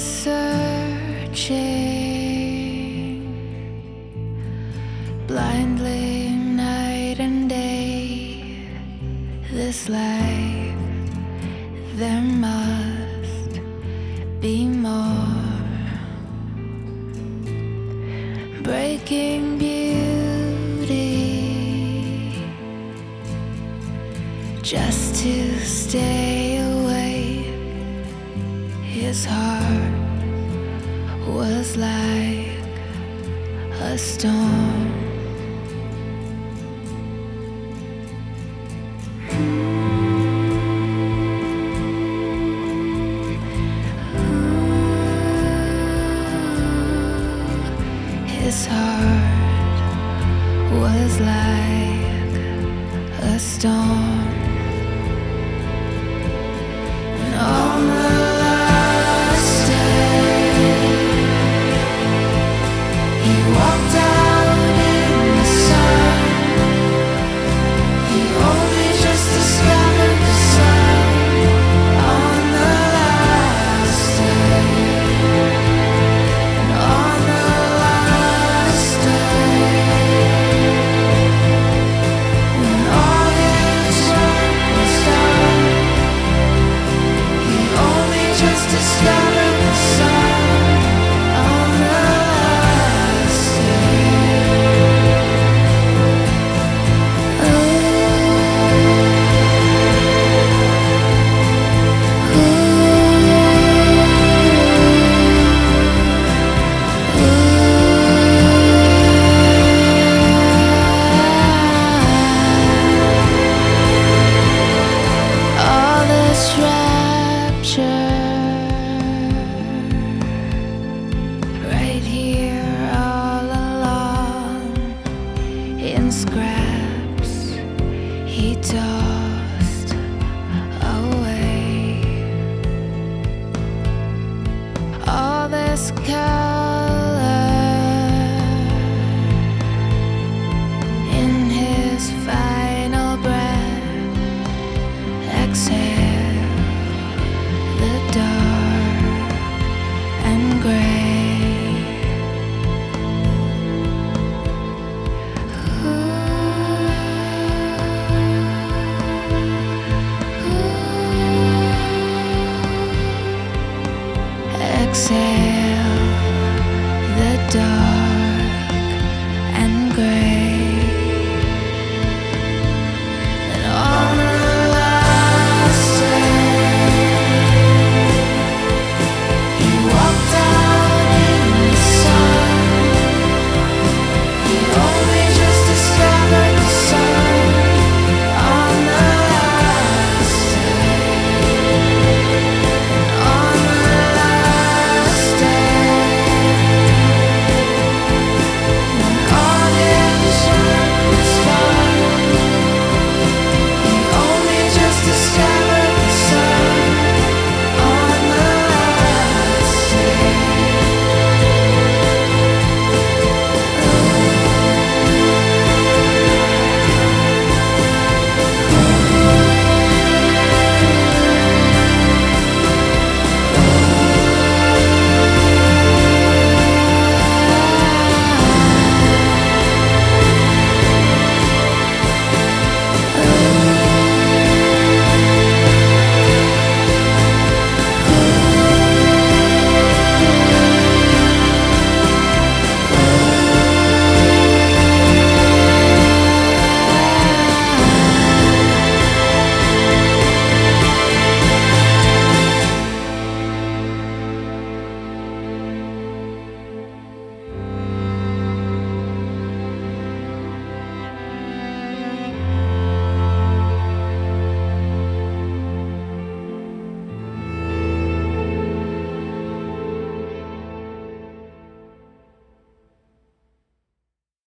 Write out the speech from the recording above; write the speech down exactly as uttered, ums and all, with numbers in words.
searching blindly night and day. This life, there must be more. Breaking beauty just to stay awake. His heart was like a storm. His heart was like a storm. And on the last day, he walked out in the sun. He only just discovered the sun on the last day. And on the last day, when all his work was done, he only just discovered the sun on the last day. Ooh, ooh. All this rapture right here all along in scraps he tore.